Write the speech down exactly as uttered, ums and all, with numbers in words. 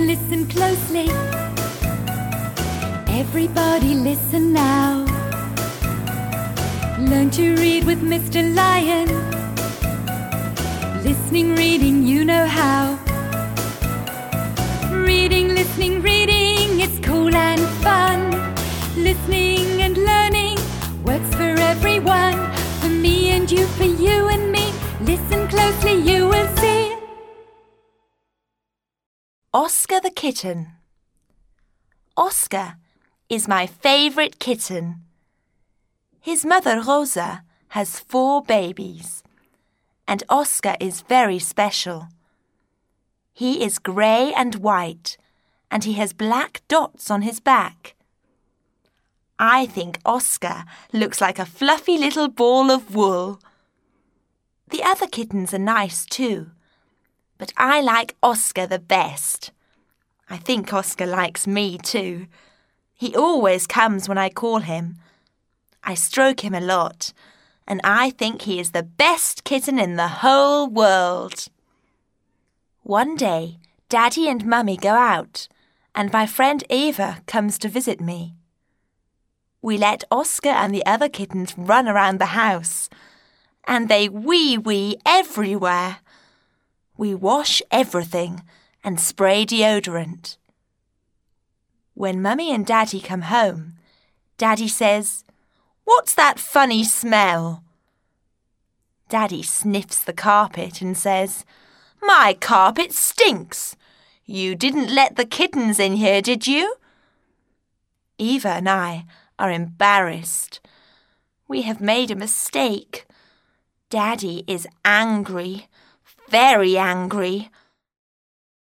listen closely. Everybody listen now. Learn to read with Mister Lion. Listening, reading, you know how. Reading, listening, reading, it's cool and fun. Listening and learning works for everyone. For me and you, for you and me. Listen closely, you will see. Oscar the kitten. Oscar is my favourite kitten. His mother, Rosa, has four babies, and Oscar is very special. He is grey and white, and he has black dots on his back. I think Oscar looks like a fluffy little ball of wool. The other kittens are nice too, but I like Oscar the best. I think Oscar likes me too. He always comes when I call him. I stroke him a lot, and I think he is the best kitten in the whole world. One day, Daddy and Mummy go out, and my friend Eva comes to visit me. We let Oscar and the other kittens run around the house, and they wee-wee everywhere. We wash everything and spray deodorant. When Mummy and Daddy come home, Daddy says, "What's that funny smell?" Daddy sniffs the carpet and says, "My carpet stinks. You didn't let the kittens in here, did you?" Eva and I are embarrassed. We have made a mistake. Daddy is angry, very angry.